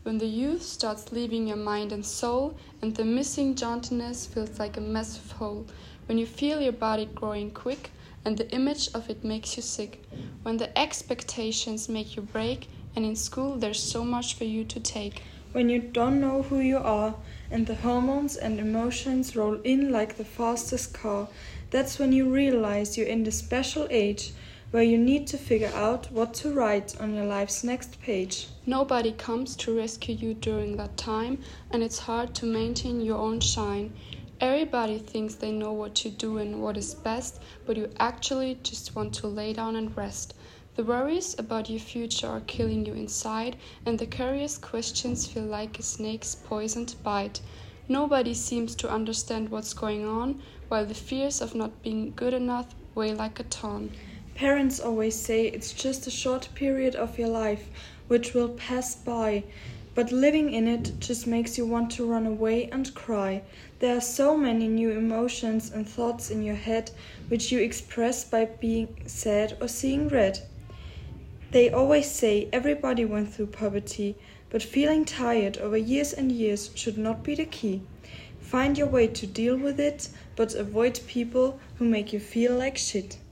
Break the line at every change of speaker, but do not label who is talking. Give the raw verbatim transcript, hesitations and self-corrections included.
when the youth starts leaving your mind and soul, and the missing jauntiness feels like a massive hole, when you feel your body growing quick, and the image of it makes you sick, when the expectations make you break, and in school there's so much for you to take.
When you don't know who you are, and the hormones and emotions roll in like the fastest car, that's when you realize you're in the special age where you need to figure out what to write on your life's next page.
Nobody comes to rescue you during that time, and it's hard to maintain your own shine. Everybody thinks they know what to do and what is best, but you actually just want to lay down and rest. The worries about your future are killing you inside, and the curious questions feel like a snake's poisoned bite. Nobody seems to understand what's going on, while the fears of not being good enough weigh like a ton.
Parents always say it's just a short period of your life, which will pass by, but living in it just makes you want to run away and cry. There are so many new emotions and thoughts in your head, which you express by being sad or seeing red. They always say everybody went through puberty, but feeling tired over years and years should not be the key. Find your way to deal with it, but avoid people who make you feel like shit.